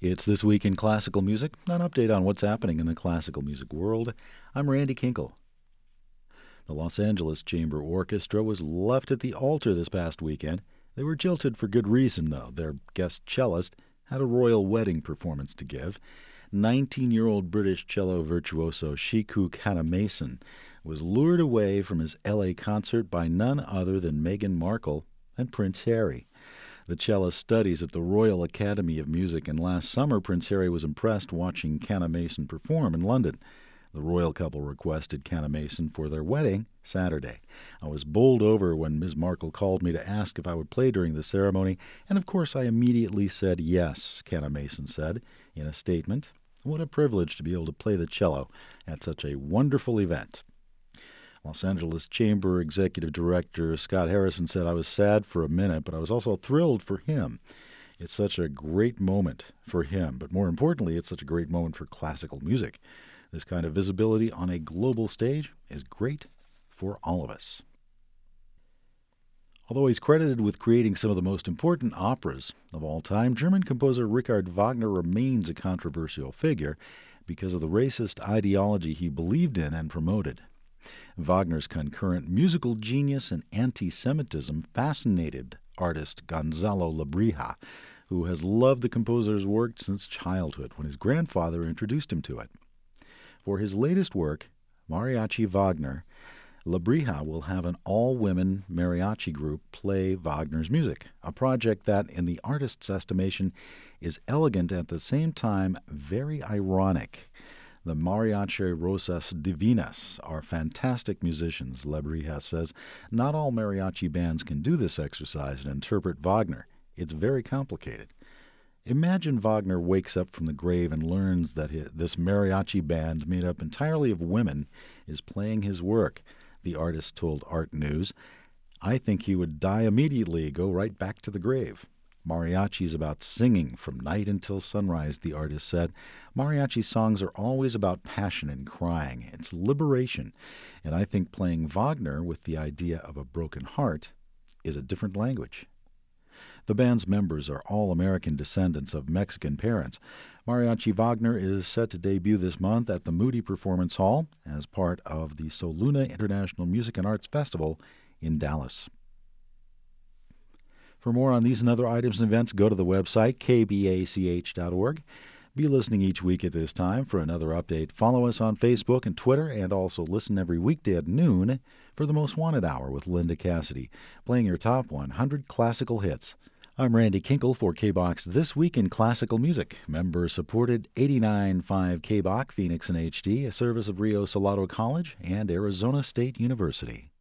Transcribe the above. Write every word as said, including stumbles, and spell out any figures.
It's This Week in Classical Music, an update on what's happening in the classical music world. I'm Randy Kinkle. The Los Angeles Chamber Orchestra was left at the altar this past weekend. They were jilted for good reason, though. Their guest cellist had a royal wedding performance to give. nineteen-year-old British cello virtuoso Shiku Kanemason was lured away from his L A concert by none other than Meghan Markle and Prince Harry. The cellist studies at the Royal Academy of Music, and last summer Prince Harry was impressed watching Kanemason perform in London. The royal couple requested Kanemason for their wedding Saturday. I was bowled over when Miz Markle called me to ask if I would play during the ceremony, and of course I immediately said yes, Kanemason said in a statement. What a privilege to be able to play the cello at such a wonderful event. Los Angeles Chamber Executive Director Scott Harrison said, I was sad for a minute, but I was also thrilled for him. It's such a great moment for him, but more importantly, it's such a great moment for classical music. This kind of visibility on a global stage is great for all of us. Although he's credited with creating some of the most important operas of all time, German composer Richard Wagner remains a controversial figure because of the racist ideology he believed in and promoted. Wagner's concurrent musical genius and anti-Semitism fascinated artist Gonzalo Lebrija, who has loved the composer's work since childhood when his grandfather introduced him to it. For his latest work, Mariachi Wagner, Lebrija will have an all-women mariachi group play Wagner's music, a project that, in the artist's estimation, is elegant at the same time very ironic. The Mariachi Rosas Divinas are fantastic musicians, Lebrija says. Not all mariachi bands can do this exercise and interpret Wagner. It's very complicated. Imagine Wagner wakes up from the grave and learns that his, this mariachi band made up entirely of women is playing his work, the artist told Art News. I think he would die immediately, go right back to the grave. Mariachi is about singing from night until sunrise, the artist said. Mariachi songs are always about passion and crying. It's liberation. And I think playing Wagner with the idea of a broken heart is a different language. The band's members are all American descendants of Mexican parents. Mariachi Wagner is set to debut this month at the Moody Performance Hall as part of the Soluna International Music and Arts Festival in Dallas. For more on these and other items and events, go to the website k b a c h dot org. Be listening each week at this time for another update. Follow us on Facebook and Twitter, and also listen every weekday at noon for the Most Wanted Hour with Linda Cassidy, playing your top one hundred classical hits. I'm Randy Kinkle for K B O X This Week in Classical Music, member-supported eighty-nine point five K B O C Phoenix in H D, a service of Rio Salado College and Arizona State University.